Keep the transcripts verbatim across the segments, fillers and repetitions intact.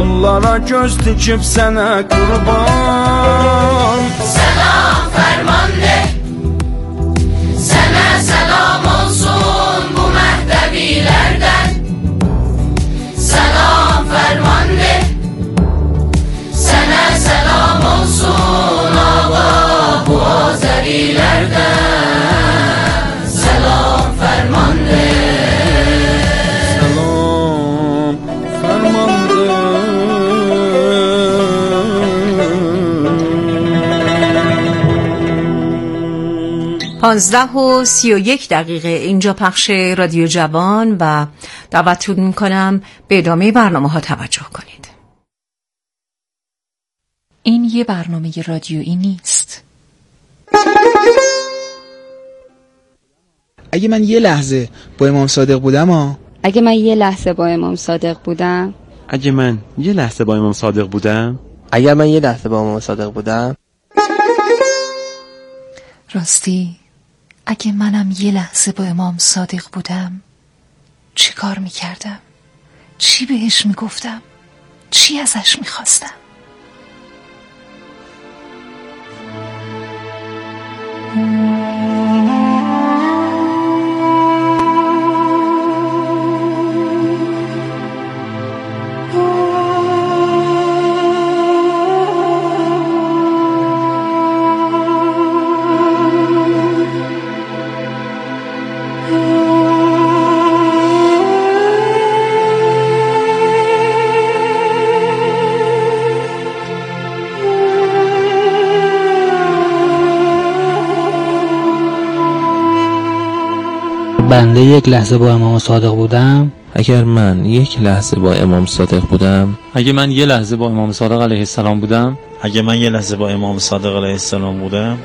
yollara göz dikib sənə qurban. Selam fermanlı, sana selam olsun bu mehdevilerden. Selam fermanlı, sana selam olsun ağa bu Azerilerden. Selam fermanlı. پانزده و سی و یک دقیقه اینجا پخش رادیو جوان و دعوتتون میکنم به ادامه برنامه ها توجه کنید. این یه برنامه رادیویی نیست. اگه من یه لحظه با امام صادق بودم ها اگه من یه لحظه با امام صادق بودم اگه من یه لحظه با امام صادق بودم اگه من یه لحظه با امام صادق بودم راستی اگه منم یه لحظه با امام صادق بودم چی کار میکردم؟ چی بهش میگفتم؟ چی ازش میخواستم؟ بنده یک لحظه با امام صادق بودم اگر من یک لحظه با امام صادق بودم اگه من یه لحظه با امام صادق علیه السلام بودم اگه من یه لحظه با امام صادق علیه السلام بودم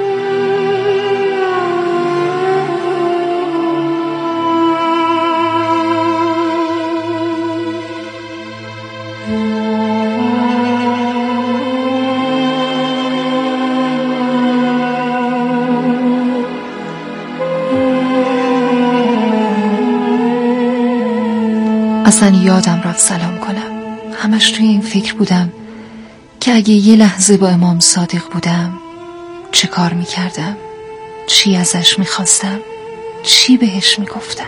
اصلا یادم رفت سلام کنم. همش توی این فکر بودم که اگه یه لحظه با امام صادق بودم چه کار میکردم؟ چی ازش میخواستم؟ چی بهش میگفتم؟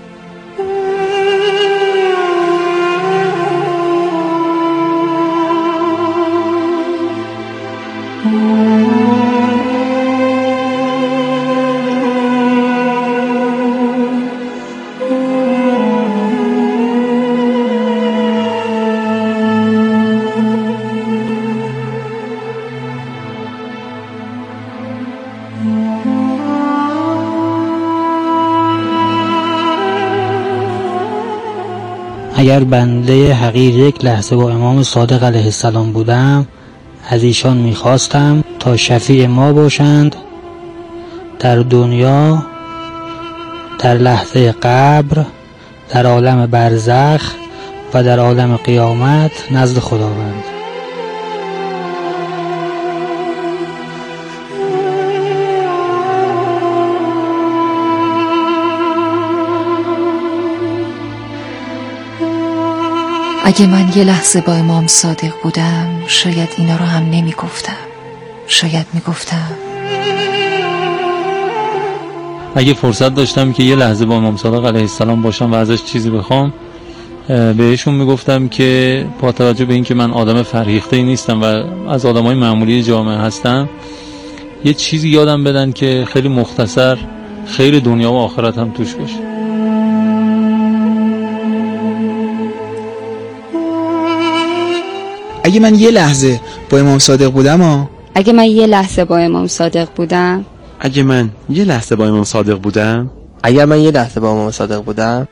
اگر بنده حقیر یک لحظه با امام صادق علیه السلام بودم از ایشان میخواستم تا شفیع ما باشند در دنیا، در لحظه قبر، در عالم برزخ و در عالم قیامت نزد خداوند. اگه من یه لحظه با امام صادق بودم شاید اینا رو هم نمی گفتم. شاید می گفتم اگه فرصت داشتم که یه لحظه با امام صادق علیه السلام باشم و ازش چیزی بخوام بهشون میگفتم که با توجه به این که من آدم فرهیخته‌ای نیستم و از آدمای معمولی جامعه هستم یه چیزی یادم بدن که خیلی مختصر خیر دنیا و آخرت هم توش باشه. اگه من یه لحظه با امام صادق بودم ها اگه من یه لحظه با امام صادق بودم اگه من یه لحظه با امام صادق بودم اگه من یه لحظه با امام صادق بودم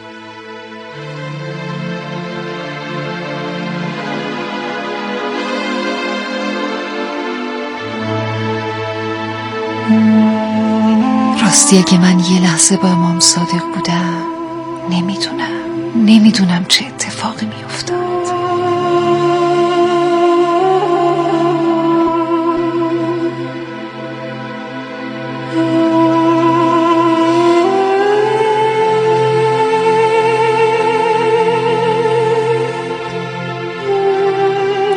راستی اگه من یه لحظه با امام صادق بودم نمیدونم نمیدونم چه اتفاقی میافتاد.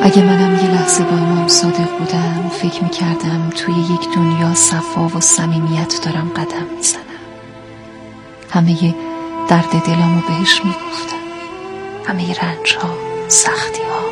اگه منم یه لحظه با امام صادق بودم، فکر میکردم توی یک دنیا صفا و صمیمیت دارم قدم میزنم. همه ی درد دلامو بهش میگفتم، همه ی رنج ها، سختی ها.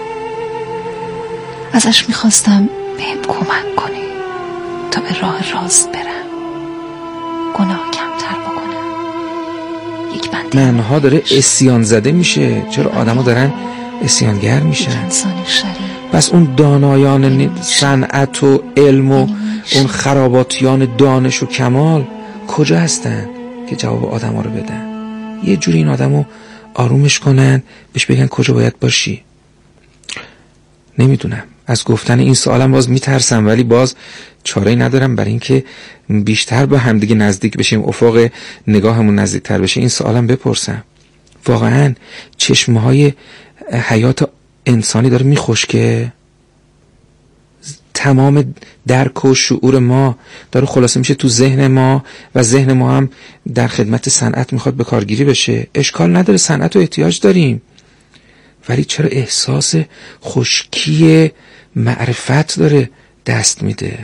ازش میخواستم بهم کمک کنه تا به راه راست برم، گناه کمتر بکنم. یک بنده منها داره اسیان زده میشه. چرا آدما دارن اسیانگر میشن؟ انسان شریف. پس اون دانایان صنعت و علم و اون خراباتیان دانش و کمال کجا هستن که جواب آدما رو بدن؟ یه جوری این آدمو آرومش کنن، بهش بگن کجا باید باشی. نمیدونم، از گفتن این سوالم باز میترسم، ولی باز چاره‌ای ندارم برای اینکه بیشتر با همدیگه نزدیک بشیم، افق نگاهمون نزدیکتر بشه. این سوالم بپرسم، واقعا چشمهای حیات انسانی داره میخشکه؟ تمام درک و شعور ما داره خلاصه میشه تو ذهن ما و ذهن ما هم در خدمت صنعت میخواد به کارگیری بشه. اشکال نداره، صنعت رو احتیاج داریم، ولی چرا احساس خشکی معرفت داره دست میده؟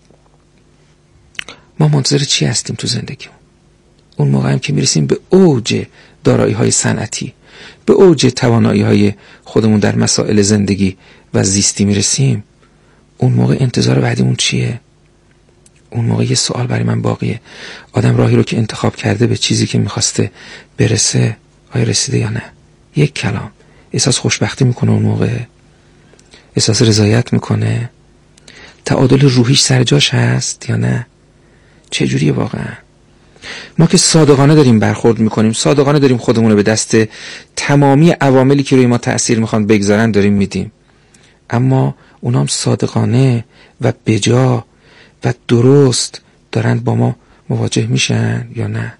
ما منتظر چی هستیم تو زندگی؟ اون موقع هم که میرسیم به اوج دارایی های صنعتی، به اوج توانایی های خودمون در مسائل زندگی و زیستی میرسیم، اون موقع انتظار بعدیمون چیه؟ اون موقع یه سوال برای من باقیه. آدم راهی رو که انتخاب کرده به چیزی که میخواسته برسه، آیا رسیده یا نه؟ یک کلام، احساس خوشبختی میکنه اون موقع؟ احساس رضایت میکنه؟ تعادل روحیش سر جاش هست یا نه؟ چه جوریه واقعا؟ ما که صادقانه داریم برخورد میکنیم، صادقانه داریم خودمون رو به دست تمامی عواملی که روی ما تأثیر میخوان بگذارن داریم میدیم، اما اونام صادقانه و بجا و درست دارن با ما مواجه میشن یا نه؟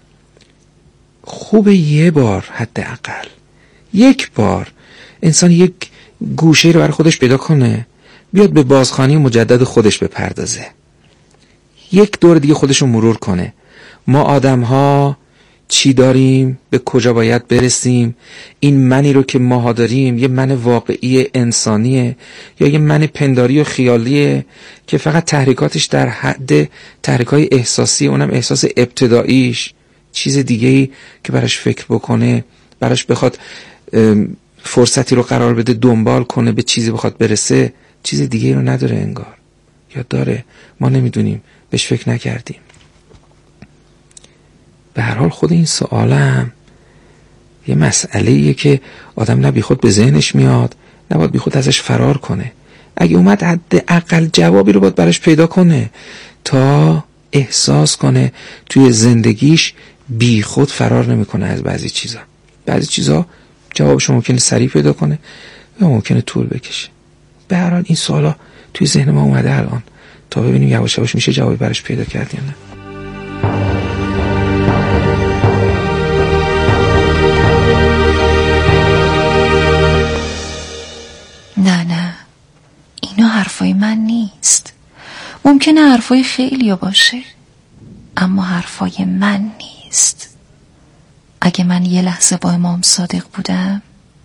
خوبه یه بار، حداقل یک بار انسان یک گوشه رو برای خودش پیدا کنه، بیاد به بازخوانی مجدد خودش بپردازه، یک دور دیگه خودش رو مرور کنه. ما آدم ها چی داریم؟ به کجا باید برسیم؟ این منی رو که ماها داریم یه من واقعی انسانیه یا یه من پنداری و خیالیه که فقط تحریکاتش در حد تحریکای احساسی، اونم احساس ابتداییش، چیز دیگه‌ای که براش فکر بکنه، براش بخواد فرصتی رو قرار بده دنبال کنه، به چیزی بخواد برسه، چیز دیگه‌ای رو نداره انگار. یا داره، ما نمیدونیم، بهش فکر نکردیم. به هر حال خود این سوالم یه مسئله‌ایه که آدم نه بی خود به ذهنش میاد، نه باید بی خود ازش فرار کنه. اگه اومد حداقل جوابی رو باید براش پیدا کنه تا احساس کنه توی زندگیش بی خود فرار نمیکنه از بعضی چیزا. بعضی چیزا جوابش ممکنه سریع پیدا کنه یا ممکنه طول بکشه. به هر حال این سوالا توی ذهن ما اومده الان، تا ببینیم یواش یواش میشه جوابی براش پیدا کرد یا نه. نه نه، اینا حرفای من نیست. ممکنه حرفای خیلی باشه، اما حرفای من نیست. اگه من یه لحظه با امام صادق بودم،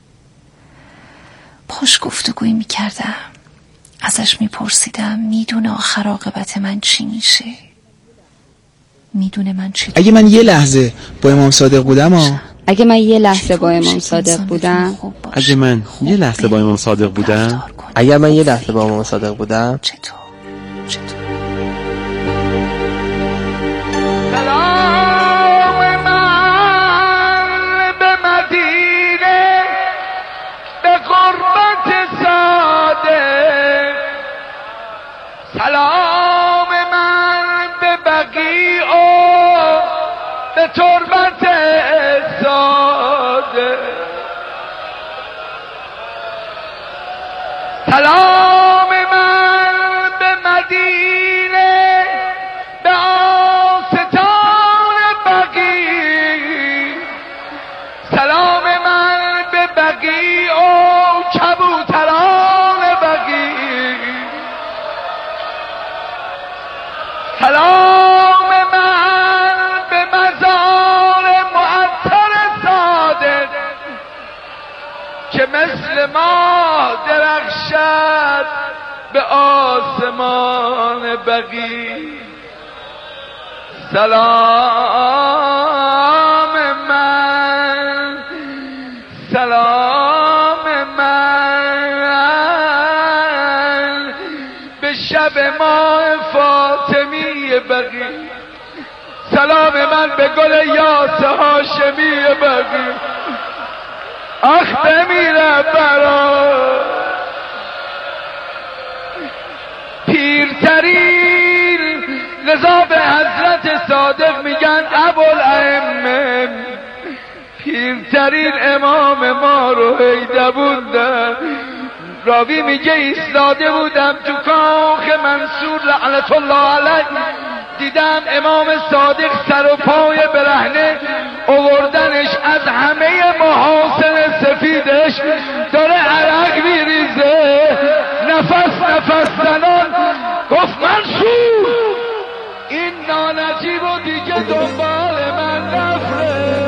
باش گفتگوی میکردم، ازش میپرسیدم میدونه آخر عاقبت من چی میشه، میدونه من چی. اگه من یه لحظه با امام صادق بودم آ اگه من یه لحظه با امام صادق بودم اگه من یه لحظه با امام صادق بودم اگر من یه لحظه با امام صادق بودم چطور؟ چطور؟ سلام من به مدینه، به قربت صادق. سلام من به بقیع و به تربت صادق. سلام من به مدینه، به آستان بقیع. سلام من به بقیع و کبوتران بقیع. سلام من به مزار معطر صادق. که مثل ما درخشد به آسمان بقی. سلام من، سلام من به شب ماه فاطمی بقی. سلام من به گل یاس هاشمی بقی. آخ بمیره برا پیرترین، لذا به حضرت صادق میگن ابوالائمه، پیرترین امام ما رو هیده بودم. راوی میگه ایستاده بودم تو کاخ منصور لعنت الله علیه، دیدم امام صادق سر و پای برهنه آوردنش، از همه محاسن سفیدش داره عرق میریزه، نفس نفس زنان. گفت منصور این نانجیب و دیگه دنبال من نفره.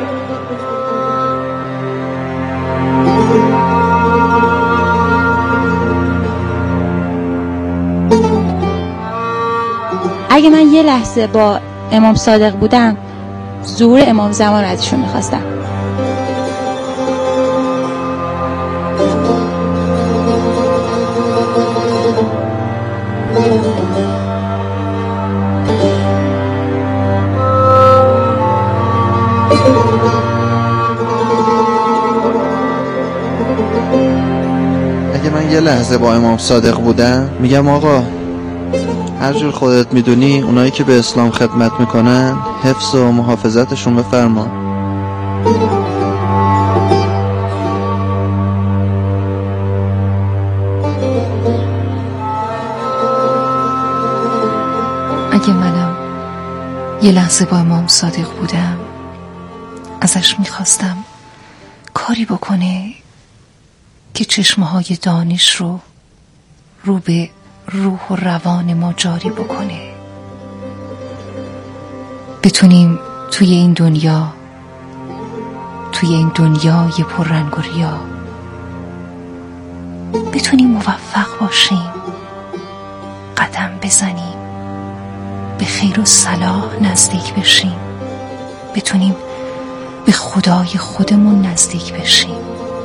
اگه من یه لحظه با امام صادق بودم، ظهور امام زمان ازشون میخواستم. اگه من یه لحظه با امام صادق بودم، میگم آقا هر جور خودت میدونی اونایی که به اسلام خدمت میکنن حفظ و محافظتشون بفرما. اگه منم یه لحظه با امام صادق بودم، ازش میخواستم کاری بکنه که چشمه‌های دانش رو رو به روح و روان ما جاری بکنه، بتونیم توی این دنیا توی این دنیای پررنگ و ریا بتونیم موفق باشیم، قدم بزنیم، به خیر و صلاح نزدیک بشیم، بتونیم به خدای خودمون نزدیک بشیم.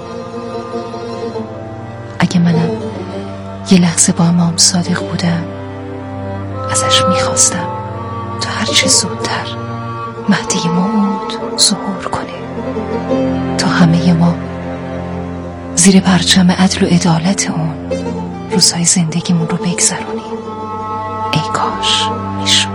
اگه منم یه لحظه با امام صادق بودم، ازش میخواستم تا هرچه زودتر مهدی موعود ظهور کنه، تا همه ما زیر پرچم عدل و عدالت اون روزهای زندگیمون رو بگذرونیم. ای کاش میشد.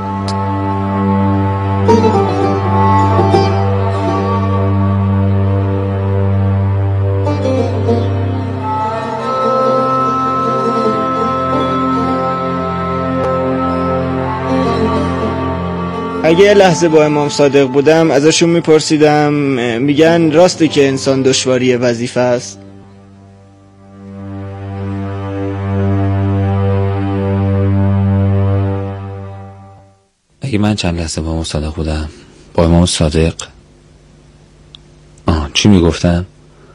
اگه یه لحظه با امام صادق بودم، ازشون میپرسیدم، میگن راسته که انسان دشواری وظیفه است؟ اگه من چند لحظه با امام صادق بودم، با امام صادق آه چی میگفتم؟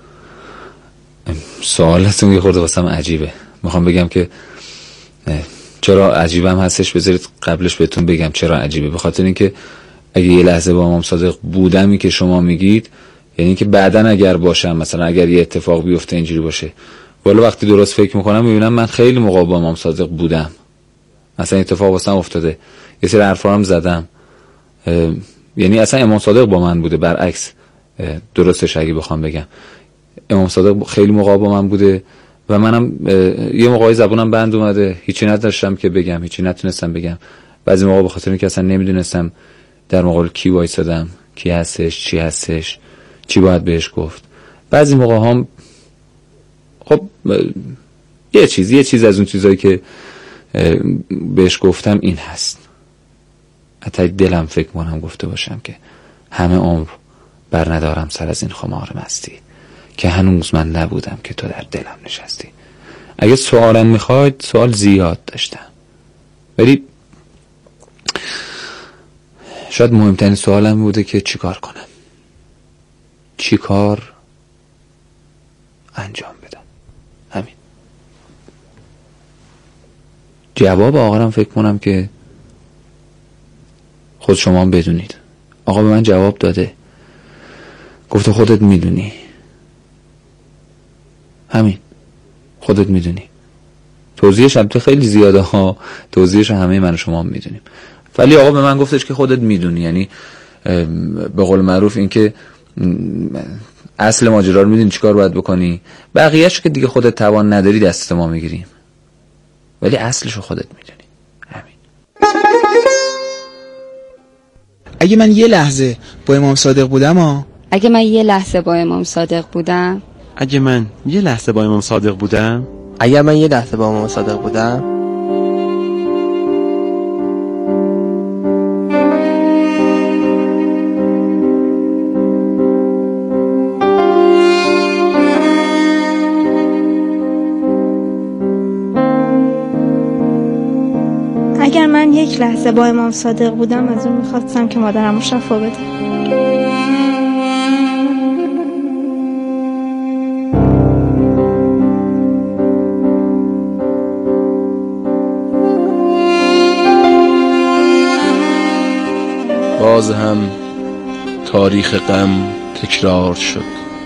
سوالتون یه خورده واسم عجیبه. میخوام بگم که چرا عجیبم هستش، بذارید قبلش بهتون بگم چرا عجیبه. به خاطر اینکه اگه یه لحظه با امام صادق بودمی که شما میگید، یعنی که بعدن اگر باشم، مثلا اگر یه اتفاق بیفته اینجوری باشه، والا وقتی درست فکر میکنم میبینم من خیلی موقع با امام صادق بودم، مثلا اتفاق واسم افتاده، یه سری حرفا هم زدم، یعنی اصلا امام صادق با من بوده. برعکس درستش اگه بخوام بگم، امام صادق خیلی موقع با من بوده و منم یه موقعی زبونم بند اومده، هیچی نداشتم که بگم، هیچی نتونستم بگم. بعضی موقع به خاطر اینکه اصلا نمیدونستم در مقابل کی وایسادم، کی هستش، چی هستش، چی باید بهش گفت. بعضی موقع هم خب یه چیز یه چیز از اون چیزایی که بهش گفتم این هست، حتی دلم فکر کنم گفته باشم که همه عمر بر ندارم سر از این خمار مستی، که هنوز من نبودم که تو در دلم نشستی. اگه سوالم میخواید، سوال زیاد داشتم، ولی شاید مهمترین سوالم بوده که چی کار کنم، چی کار انجام بدم. همین. جواب آقا هم فکر کنم که خود شما هم بدونید. آقا به من جواب داده، گفته خودت میدونی. همین، خودت میدونی. توضیحش البته خیلی زیاده ها، توضیحش همه من و شما هم میدونیم، ولی آقا به من گفتش که خودت میدونی. یعنی به قول معروف این که اصل ماجرا رو میدونی چیکار باید بکنی، بقیه‌اشو که دیگه خودت توان نداری دست ما میگیریم، ولی اصلشو خودت میدونی. همین. اگه من یه لحظه با امام صادق بودم ها اگه من یه لحظه با امام صادق بودم اگه من یه لحظه با امام صادق بودم اگر من یه لحظه با امام صادق بودم اگر من یک لحظه با امام صادق بودم از اون میخواستم که مادرمو شفا بده. باز هم تاریخ غم تکرار شد،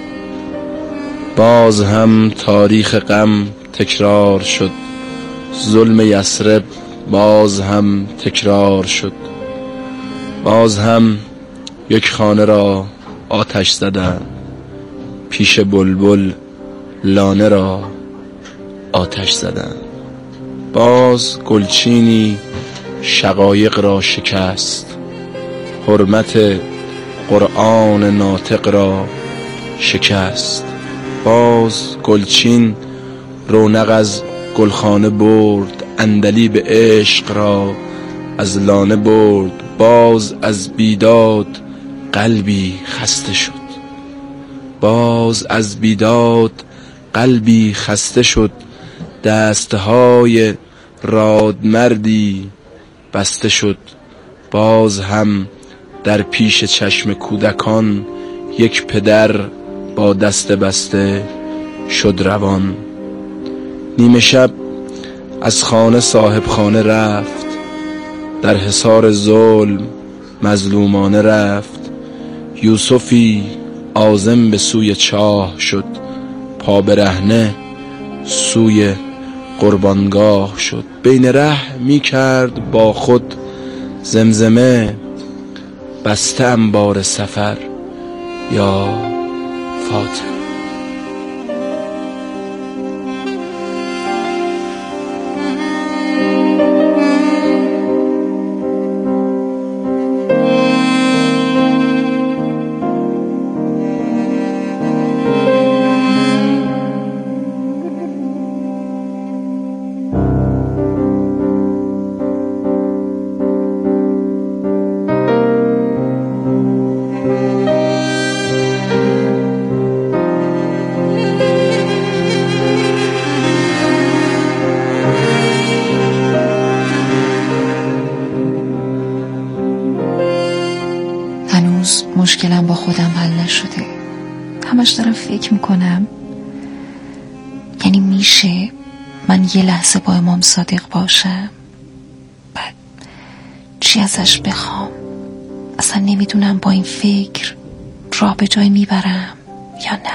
باز هم تاریخ غم تکرار شد، ظلم یثرب باز هم تکرار شد، باز هم یک خانه را آتش زدند، پیش بلبل لانه را آتش زدند، باز گلچینی شقایق را شکست، حرمت قرآن ناطق را شکست، باز گلچین رونق از گلخانه برد، عندلیب عشق را از لانه برد، باز از بیداد قلبی خسته شد، باز از بیداد قلبی خسته شد، دستهای رادمردی بسته شد، باز هم در پیش چشم کودکان یک پدر با دست بسته شد روان. نیمه شب از خانه صاحب خانه رفت، در حصار ظلم مظلومانه رفت، یوسفی عازم به سوی چاه شد، پا برهنه سوی قربانگاه شد، بین ره می کرد با خود زمزمه، بسته انبار سفر یا فاطمه. مشکلم با خودم حل نشده. همش دارم فکر میکنم یعنی میشه من یه لحظه با امام صادق باشم، بعد چی ازش بخوام؟ اصلا نمیدونم با این فکر راه به جای میبرم یا نه.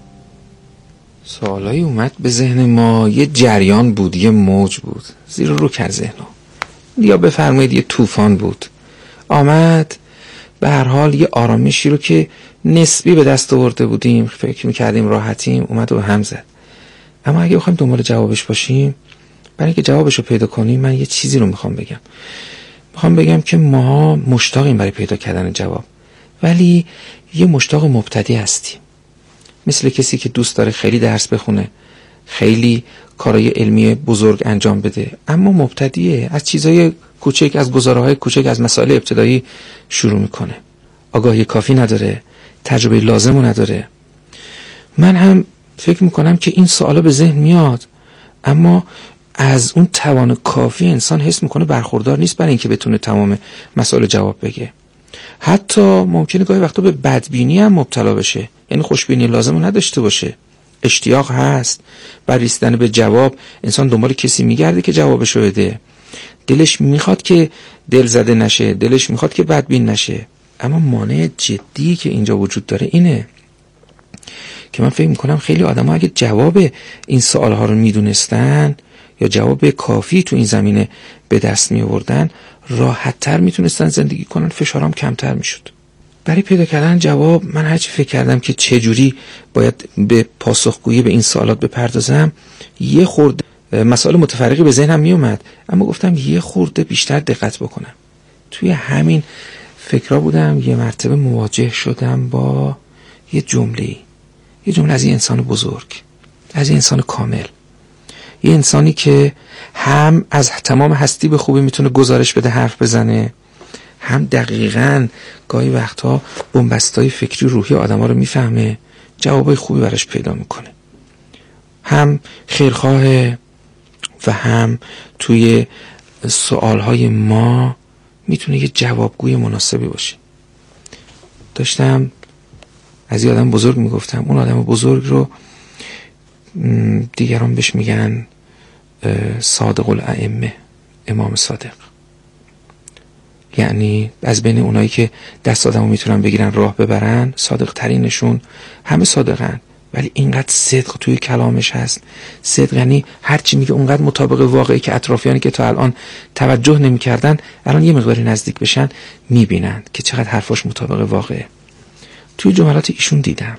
سوالایی اومد به ذهن ما، یه جریان بود، یه موج بود زیر رو کرد ذهنو، یا بفرمایید یه طوفان بود آمد. به هر حال یه آرامشی رو که نسبی به دست آورده بودیم، فکر میکردیم راحتیم، اومد و هم زد. اما اگه بخوایم دنبال جوابش باشیم، برای اینکه جوابش رو پیدا کنیم، من یه چیزی رو میخوام بگم. میخوام بگم که ما مشتاقیم برای پیدا کردن جواب، ولی یه مشتاق مبتدی هستیم، مثل کسی که دوست داره خیلی درس بخونه، خیلی کارهای علمی بزرگ انجام بده، اما مبتدیه، از چیزای کوچک، از گزاره‌های کوچک، از مسائل ابتدایی شروع میکنه، آگاهی کافی نداره، تجربه لازمو نداره. من هم فکر میکنم که این سوالا به ذهن میاد، اما از اون توان کافی انسان حس میکنه برخوردار نیست برای اینکه بتونه تمام مسائل جواب بگه. حتی ممکنه گاهی وقتا به بدبینی هم مبتلا بشه، یعنی خوشبینی لازمو نداشته باشه. اشتیاق هست برای رسیدن به جواب. انسان دنبال کسی میگرده که جوابشو بده، دلش میخواد که دل زده نشه، دلش میخواد که بدبین نشه. اما مانع جدی که اینجا وجود داره اینه که من فکر میکنم خیلی آدم ها اگه جواب این سوالها رو میدونستن یا جواب کافی تو این زمینه به دست میآوردن، راحت تر میتونستن زندگی کنن، فشارام کمتر میشد. برای پیدا کردن جواب من هرچی فکر کردم که چجوری باید به پاسخگویی به این سوالات بپردازم، یه خورده مسائل متفرقی به ذهنم میومد، اما گفتم یه خورده بیشتر دقت بکنم. توی همین فکرها بودم یه مرتبه مواجه شدم با یه جمله‌ای، یه جمله از یه انسان بزرگ، از یه انسان کامل، یه انسانی که هم از تمام هستی به خوبی میتونه گزارش بده، حرف بزنه، هم دقیقاً گاهی وقتها بنبستای فکری روحی آدما رو میفهمه، جوابای خوبی براش پیدا میکنه، هم خیرخواه و هم توی سوالهای ما میتونه یه جوابگوی مناسبی باشه. داشتم از یه آدم بزرگ میگفتم، اون آدم بزرگ رو دیگران بهش میگن صادق الائمه، امام صادق. یعنی از بین اونایی که دست آدمو میتونن بگیرن راه ببرن، صادق ترینشون. همه صادقن ولی اینقدر صدق توی کلامش هست. صدق یعنی هرچی میگه اونقدر مطابق واقعی که اطرافیانی که تا الان توجه نمیکردن الان یه مقداری نزدیک بشن میبینن که چقدر حرفاش مطابق واقعه. توی جملات ایشون دیدم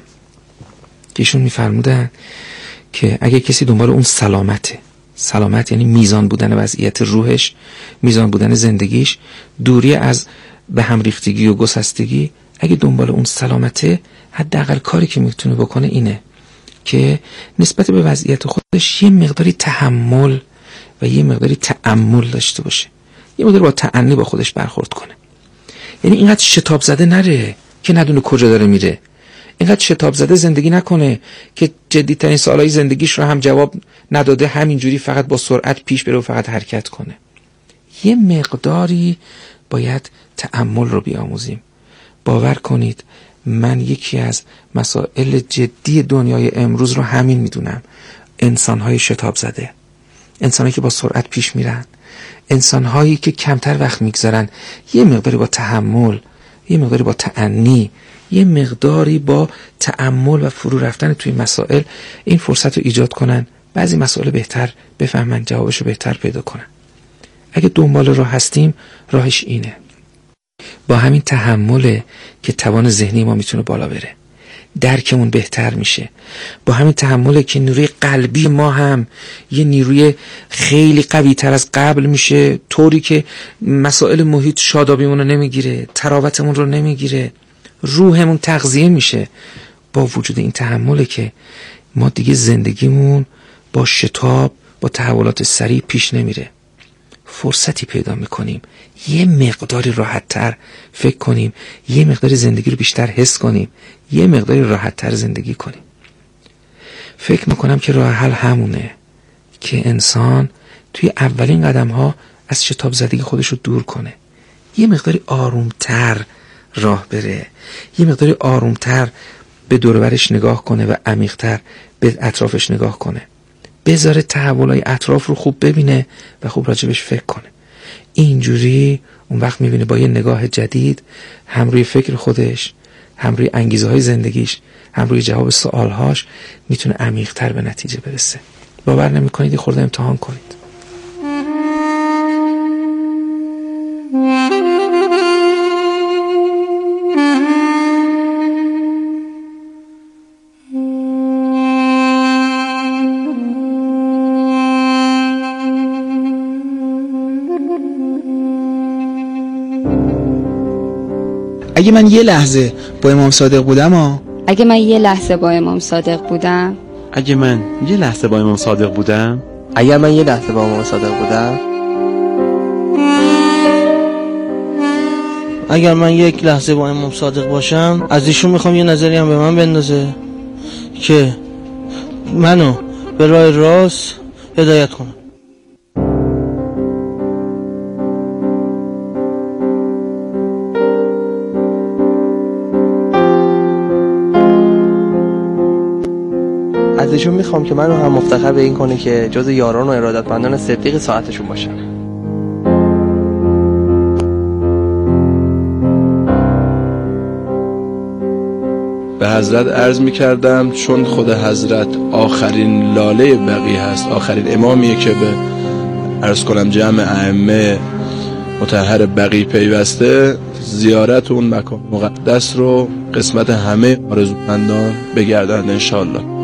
که ایشون میفرمودن که اگه کسی دنبال اون سلامته، سلامت یعنی میزان بودن وضعیت روحش، میزان بودن زندگیش، دوری از به هم ریختگی و گسستگی، اگه دنبال اون سلامته، حداقل کاری که میتونه بکنه اینه که نسبت به وضعیت خودش یه مقداری تحمل و یه مقداری تأمل داشته باشه، یه مقداری با تأنی با خودش برخورد کنه. یعنی اینقدر شتاب زده نره که ندونه کجا داره میره، اینقدر شتاب زده زندگی نکنه که جدی‌ترین سوالای زندگیش رو هم جواب نداده، همینجوری فقط با سرعت پیش بره و فقط حرکت کنه. یه مقداری باید تأمل رو بیاموزیم. باور کنید من یکی از مسائل جدی دنیای امروز رو همین میدونم، انسان‌های شتاب زده، انسان‌هایی که با سرعت پیش میرن، انسان‌هایی که کمتر وقت میگذارن، یه مقداری با تحمل، یه مقداری با تأنی، یه مقداری با تأمل و فرو رفتن توی مسائل این فرصت رو ایجاد کنن، بعضی مسائل بهتر بفهمن، جوابش رو بهتر پیدا کنن. اگه دنبال راه هستیم، راهش اینه، با همین تحمله که توان ذهنی ما میتونه بالا بره، درکمون بهتر میشه. با همین تحمله که نیروی قلبی ما هم یه نیروی خیلی قوی تر از قبل میشه، طوری که مسائل محیط شادابیمون رو نمیگیره، تراوتمون رو نمیگیره، روحمون تغذیه میشه. با وجود این تحمله که ما دیگه زندگیمون با شتاب، با تحولات سریع پیش نمیره. فرصتی پیدا میکنیم یه مقداری راحت تر فکر کنیم، یه مقداری زندگی رو بیشتر حس کنیم، یه مقداری راحت تر زندگی کنیم. فکر میکنم که راه حل همونه که انسان توی اولین قدم ها از شتاب زدگی خودش رو دور کنه، یه مقداری آرومتر راه بره، یه مقداری آرومتر به دور و برش نگاه کنه و عمیق‌تر به اطرافش نگاه کنه، بذاره تحولای اطراف رو خوب ببینه و خوب راجبش فکر کنه. اینجوری اون وقت میبینه با یه نگاه جدید هم روی فکر خودش، هم روی انگیزه های زندگیش، هم روی جواب سوالهاش میتونه عمیق‌تر به نتیجه برسه. باور نمی‌کنید، یه خورده امتحان کنید. اگه من یه لحظه با امام صادق بودم ها اگه من یه لحظه با امام صادق بودم اگه من یه لحظه با امام صادق بودم اگر من یه لحظه با امام صادق بودم اگر من یک لحظه با امام صادق باشم، از ایشون میخوام یه نظری هم به من بندازه که منو به راه راست هدایت کنه. از ایشون میخوام که منو هم مفتخر به این کنه که جز یاران و ارادتمندان صدیق ساعتشون باشم. به حضرت عرض می کردم چون خود حضرت آخرین لاله بقیه هست، آخرین امامیه که به عرض کنم جمع ائمه مطهر بقیه پیوسته، زیارت اون مکان مقدس رو قسمت همه آرزومندان بگردند انشاءالله.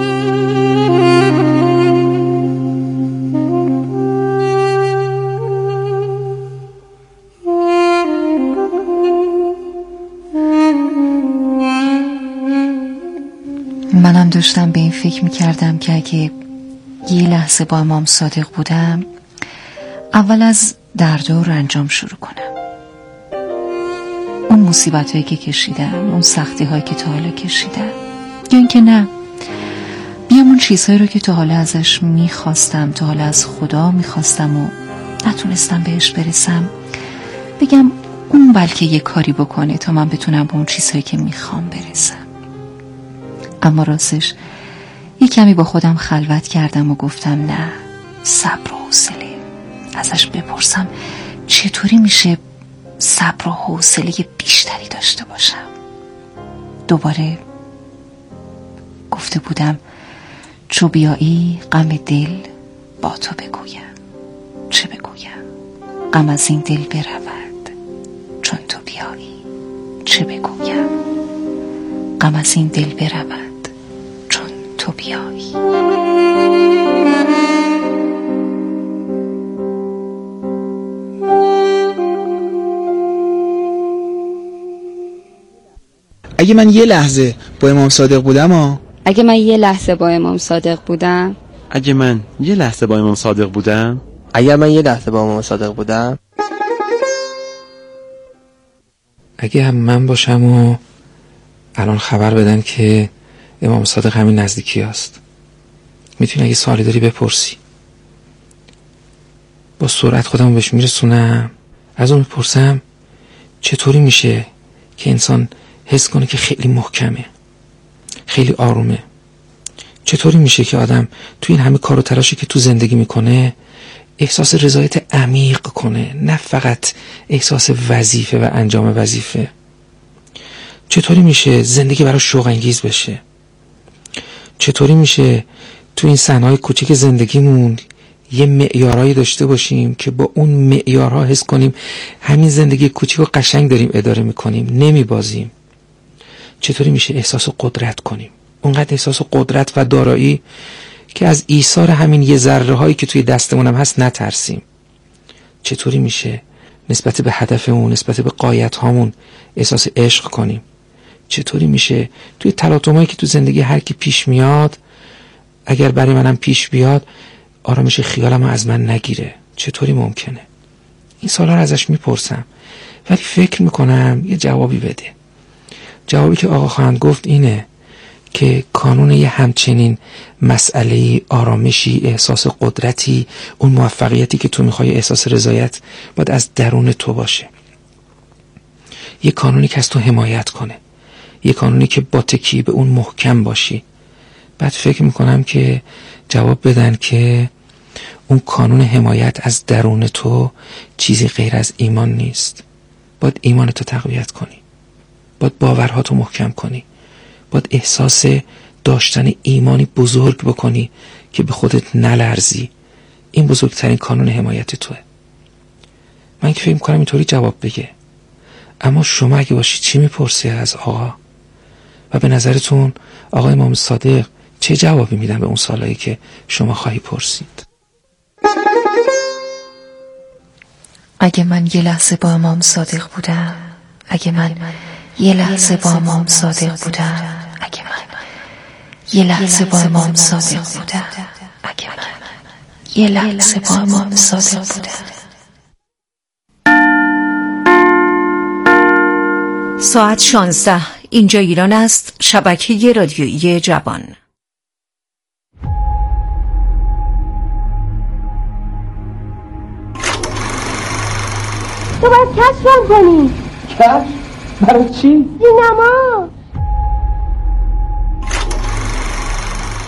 منم داشتم به این فکر میکردم که اگه یه لحظه با امام صادق بودم، اول از درد و رنجام شروع کنم. اون مصیبت هایی که کشیدم، اون سختی هایی که تا حالا کشیدم، یا اینکه نه، بیام اون چیزهایی رو که تا حالا ازش میخواستم، تا حالا از خدا میخواستم و نتونستم بهش برسم، بگم اون بلکه یه کاری بکنه تا من بتونم به اون چیزهایی که میخوام برسم. اما راستش یه کمی با خودم خلوت کردم و گفتم نه، صبر و حوصله. ازش بپرسم چطوری میشه صبر و حوصله بیشتری داشته باشم. دوباره گفته بودم چو بیایی غم دل با تو بگویم، چه بگویم غم از این دل برود چون تو بیایی، چه بگویم غم از این دل برود چون تو بیایی. اگه من یه لحظه با امام صادق بودم ها اگه من یه لحظه با امام صادق بودم اگه من یه لحظه با امام صادق بودم اگه من یه لحظه با امام صادق بودم اگه هم من باشم و الان خبر بدن که امام صادق همین نزدیکی هست، میتونی اگه سوالی داری بپرسی. با سرعت خودم بهش میرسونم، از اون میپرسم چطوری میشه که انسان حس کنه که خیلی محکمه، خیلی آرومه. چطوری میشه که آدم تو این همه کار و تلاشی که تو زندگی میکنه احساس رضایت عمیق کنه، نه فقط احساس وظیفه و انجام وظیفه. چطوری میشه زندگی برای شوق انگیز بشه؟ چطوری میشه تو این صحنه‌های کوچیک زندگیمون یه معیارایی داشته باشیم که با اون معیارها حس کنیم همین زندگی کوچیک و قشنگ داریم اداره میکنیم، نمیبازیم؟ چطوری میشه احساس قدرت کنیم، اونقدر احساس قدرت و دارایی که از ایثار همین یه ذره هایی که توی دستمون هم هست نترسیم؟ چطوری میشه نسبت به هدفمون، نسبت به غایت هامون احساس عشق کنیم؟ چطوری میشه توی تلاطمایی که تو زندگی هر کی پیش میاد، اگر برای منم پیش بیاد، آرامش خیالم از من نگیره؟ چطوری ممکنه؟ این سوالا رو ازش میپرسم، ولی فکر میکنم یه جوابی بده. جوابی که آقا خواهند گفت اینه که کانون یه همچنین مسئله آرامشی، احساس قدرتی، اون موفقیتی که تو میخوای، احساس رضایت، باید از درون تو باشه. یه کانونی که از تو حمایت کنه، یه کانونی که با تکی به اون محکم باشی. بعد فکر میکنم که جواب بدن که اون کانون حمایت از درون تو چیزی غیر از ایمان نیست. باید ایمانتو تقویت کنی، باید باورهاتو محکم کنی، باید احساس داشتن ایمانی بزرگ بکنی که به خودت نلرزی. این بزرگترین کانون حمایت توه. من که فکر میکنم اینطوری جواب بگه. اما شما اگه باشی چی میپرسی از آقا؟ و به نظرتون آقا امام صادق چه جوابی میدن به اون سوالایی که شما خواهی پرسید؟ اگه من یه لحظه با امام صادق بودم اگه من یه لحظه با امام صادق بودم اگه من یه لحظه با امام صادق بودم اگه من یه لحظه با امام صادق بودم. ساعت شانزده، اینجا ایران است. شبکه رادیویی جوان. تو باید کشفم کنی. کشف؟ برای چی؟ سینما.